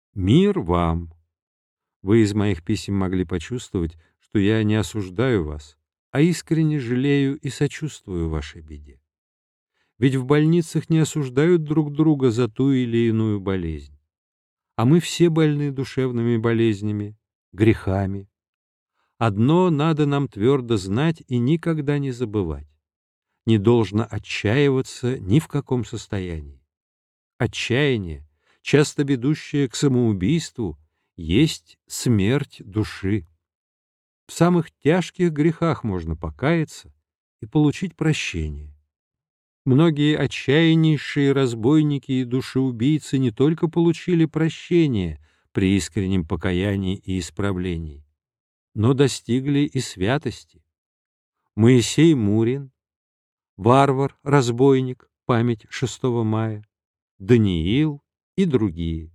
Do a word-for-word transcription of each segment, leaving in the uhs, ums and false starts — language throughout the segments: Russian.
Мир вам! Вы из моих писем могли почувствовать, что я не осуждаю вас, а искренне жалею и сочувствую вашей беде. Ведь в больницах не осуждают друг друга за ту или иную болезнь. А мы все больны душевными болезнями, грехами. Одно надо нам твердо знать и никогда не забывать: не должно отчаиваться ни в каком состоянии. Отчаяние, часто ведущее к самоубийству, есть смерть души. В самых тяжких грехах можно покаяться и получить прощение. Многие отчаяннейшие разбойники и душеубийцы не только получили прощение при искреннем покаянии и исправлении, но достигли и святости. Моисей Мурин, Варвар, разбойник, память шестого мая, Даниил и другие.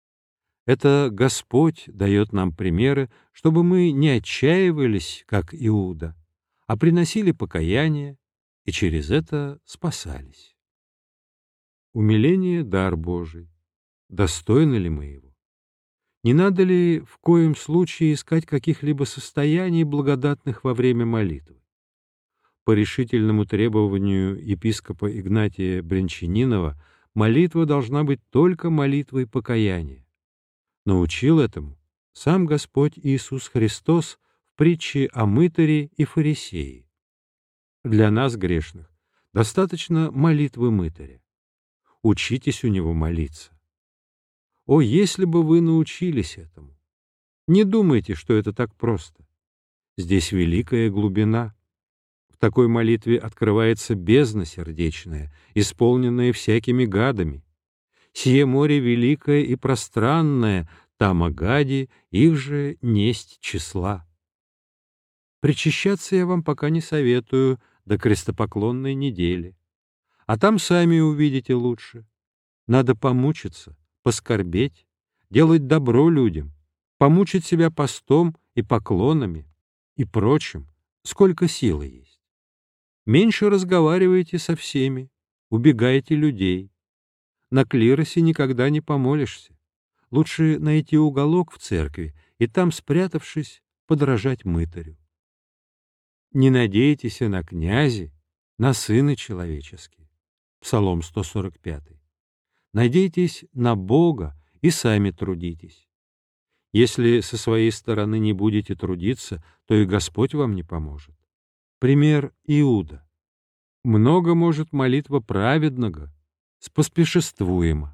Это Господь дает нам примеры, чтобы мы не отчаивались, как Иуда, а приносили покаяние и через это спасались. Умиление — дар Божий. Достойны ли мы его? Не надо ли в коем случае искать каких-либо состояний, благодатных во время молитвы? По решительному требованию епископа Игнатия Брянчанинова молитва должна быть только молитвой покаяния. Научил этому сам Господь Иисус Христос в притче о мытаре и фарисее. Для нас, грешных, достаточно молитвы мытаря. Учитесь у него молиться. О, если бы вы научились этому! Не думайте, что это так просто. Здесь великая глубина. В такой молитве открывается бездна сердечная, исполненная всякими гадами. Сие море великое и пространное, там о гаде, их же несть числа. Причащаться я вам пока не советую до крестопоклонной недели. А там сами увидите лучше. Надо помучиться, поскорбеть, делать добро людям, помучить себя постом и поклонами и прочим, сколько силы есть. Меньше разговаривайте со всеми, убегайте людей. На клиросе никогда не помолишься. Лучше найти уголок в церкви и там, спрятавшись, подражать мытарю. Не надейтесь на князи, на сыны человеческие. Псалом сто сорок пять. Надейтесь на Бога и сами трудитесь. Если со своей стороны не будете трудиться, то и Господь вам не поможет. Пример Иуда. Много может молитва праведного, споспешествуемо.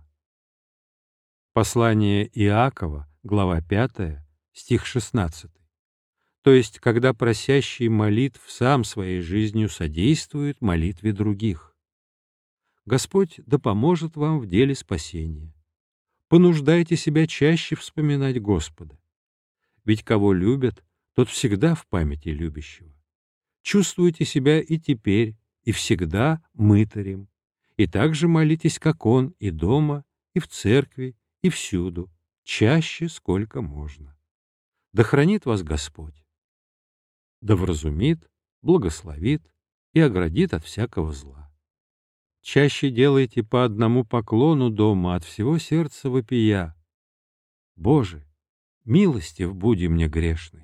Послание Иакова, глава пятая, стих шестнадцатый. То есть, когда просящий молитв сам своей жизнью содействует молитве других. Господь да поможет вам в деле спасения. Понуждайте себя чаще вспоминать Господа. Ведь кого любят, тот всегда в памяти любящего. Чувствуйте себя и теперь, и всегда мытарем, и также молитесь, как Он, и дома, и в церкви, и всюду, чаще, сколько можно. Да хранит вас Господь, да вразумит, благословит и оградит от всякого зла. Чаще делайте по одному поклону дома, от всего сердца вопия: Боже, милостив буди мне грешный.